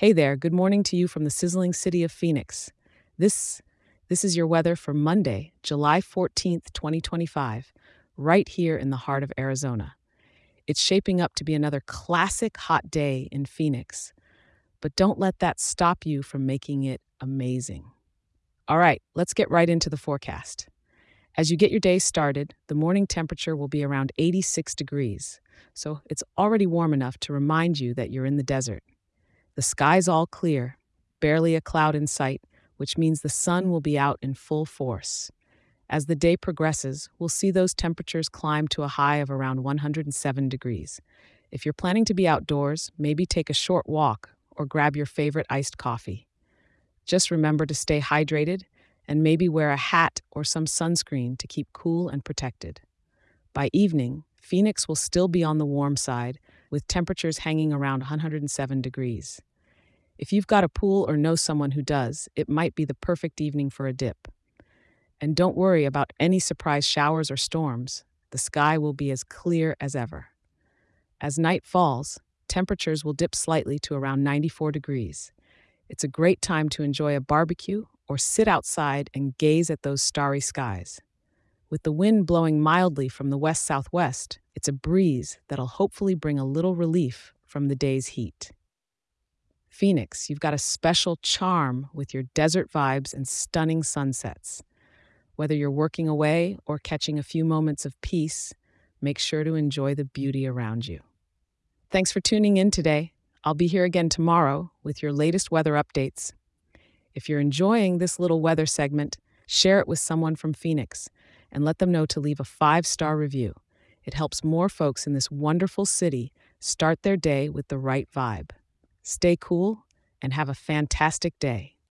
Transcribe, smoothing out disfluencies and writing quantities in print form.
Hey there, good morning to you from the sizzling city of Phoenix. This this is your weather for Monday, July 14th, 2025, right here in the heart of Arizona. It's shaping up to be another classic hot day in Phoenix, but don't let that stop you from making it amazing. All right, let's get right into the forecast. As you get your day started, the morning temperature will be around 86 degrees, so it's already warm enough to remind you that you're in the desert. The sky's all clear, barely a cloud in sight, which means the sun will be out in full force. As the day progresses, we'll see those temperatures climb to a high of around 107 degrees. If you're planning to be outdoors, maybe take a short walk or grab your favorite iced coffee. Just remember to stay hydrated and maybe wear a hat or some sunscreen to keep cool and protected. By evening, Phoenix will still be on the warm side, with temperatures hanging around 107 degrees. If you've got a pool or know someone who does, it might be the perfect evening for a dip. And don't worry about any surprise showers or storms. The sky will be as clear as ever. As night falls, temperatures will dip slightly to around 94 degrees. It's a great time to enjoy a barbecue or sit outside and gaze at those starry skies. With the wind blowing mildly from the west southwest, it's a breeze that'll hopefully bring a little relief from the day's heat. Phoenix, you've got a special charm with your desert vibes and stunning sunsets. Whether you're working away or catching a few moments of peace, make sure to enjoy the beauty around you. Thanks for tuning in today. I'll be here again tomorrow with your latest weather updates. If you're enjoying this little weather segment, share it with someone from Phoenix and let them know to leave a 5-star review. It helps more folks in this wonderful city start their day with the right vibe. Stay cool and have a fantastic day.